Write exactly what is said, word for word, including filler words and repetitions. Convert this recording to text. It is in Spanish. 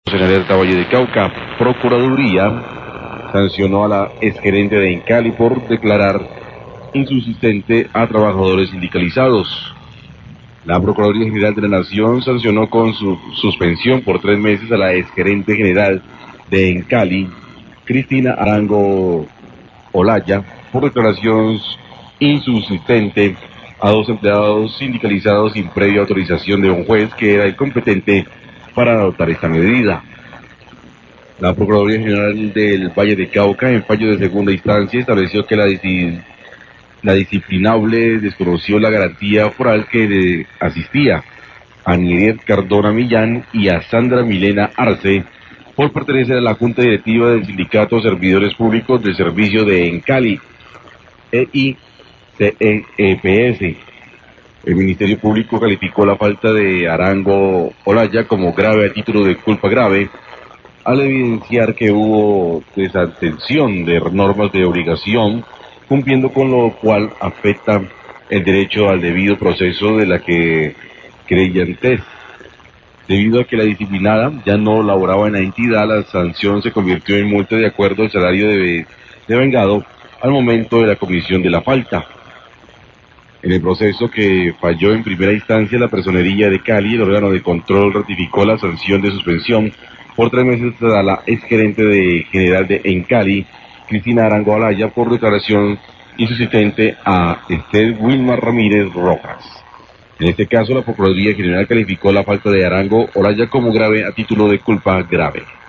En alerta Valle de Cauca, Procuraduría sancionó a la exgerente de Encali por declarar insubsistente a trabajadores sindicalizados. La Procuraduría General de la Nación sancionó con su suspensión por tres meses a la exgerente general de Encali, Cristina Arango Olaya, por declaración insubsistente a dos empleados sindicalizados sin previa autorización de un juez que era el competente para adoptar esta medida. La Procuraduría General del Valle de Cauca, en fallo de segunda instancia, estableció que la, dis la disciplinable desconoció la garantía foral que de asistía a Niret Cardona Millán y a Sandra Milena Arce por pertenecer a la Junta Directiva del Sindicato Servidores Públicos del Servicio de Encali, E I C E P S. El Ministerio Público calificó la falta de Arango Olaya como grave a título de culpa grave, al evidenciar que hubo desatención de normas de obligación, cumpliendo con lo cual afecta el derecho al debido proceso de la que creyentes. Debido a que la disciplinada ya no laboraba en la entidad, la sanción se convirtió en multa de acuerdo al salario de, de vengado al momento de la comisión de la falta. En el proceso que falló en primera instancia la Personería de Cali, el órgano de control ratificó la sanción de suspensión por tres meses a la exgerente de general de Encali, Cristina Arango Olaya, por declaración insubsistente a Estel Wilmar Ramírez Rojas. En este caso, la Procuraduría General calificó la falta de Arango Olaya como grave a título de culpa grave.